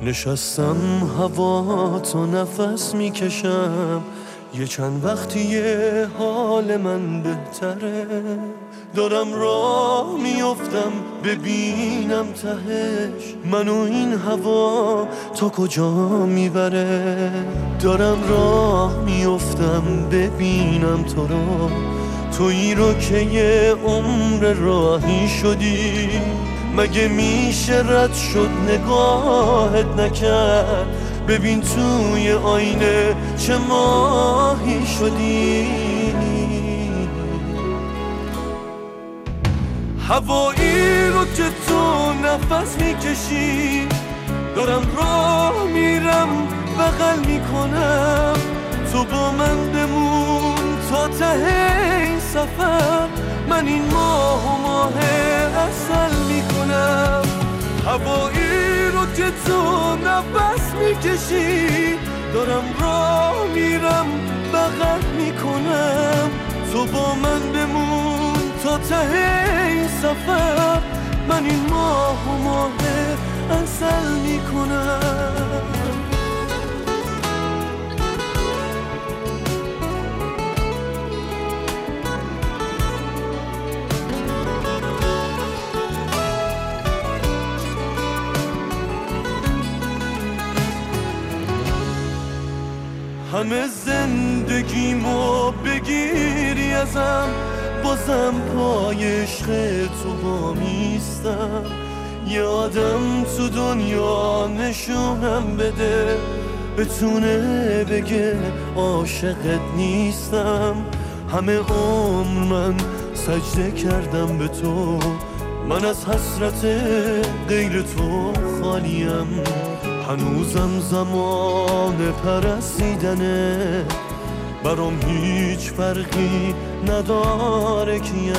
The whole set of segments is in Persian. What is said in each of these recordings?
نشستم هوا تو نفس میکشم، یه چند وقتیه حال من بهتره. دارم راه میافتم ببینم تهش منو این هوا تا کجا میبره. دارم راه میافتم ببینم تو رو، تویی رو که یه عمر راهی شدی. مگه میشه رد شد نگاهت نکرد؟ ببین توی آینه چه ماهی شدی. هوایی رو که تو نفس میکشی، دارم راه میرم بغل میکنم. تو با من بمون تا ته این سفر، من این ماه عسل میکنم. هوایی رو که تو نفس میکشی، دارم راه میرم بغل میکنم. تو با من بمون تا ته این سفر، من این ماه عسل میکنم. همه زندگیمو بگیری ازم، بازم پای عشق تو وامیستم. یه آدم تو دنیا نشونم بده، بتونه بگه عاشقت نیستم. همه عمر من سجده کردم به تو، من از حسرت غیر تو خالیم. هنوزم زمان پرستیدنه، برام هیچ فرقی نداره کیم.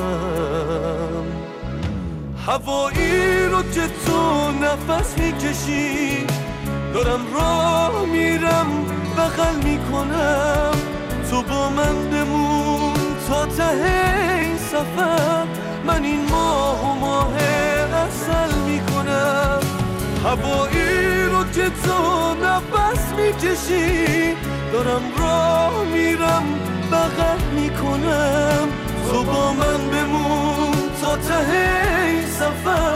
هوایی رو که تو نفس میکشی، دارم راه میرم بغل میکنم. تو با من بمون تا ته این سفر، من این ماه عسل میکنم. هوایی رو که تو نفس میکشی، دارم راه میرم بغل میکنم. تو با من بمون تا ته این سفر،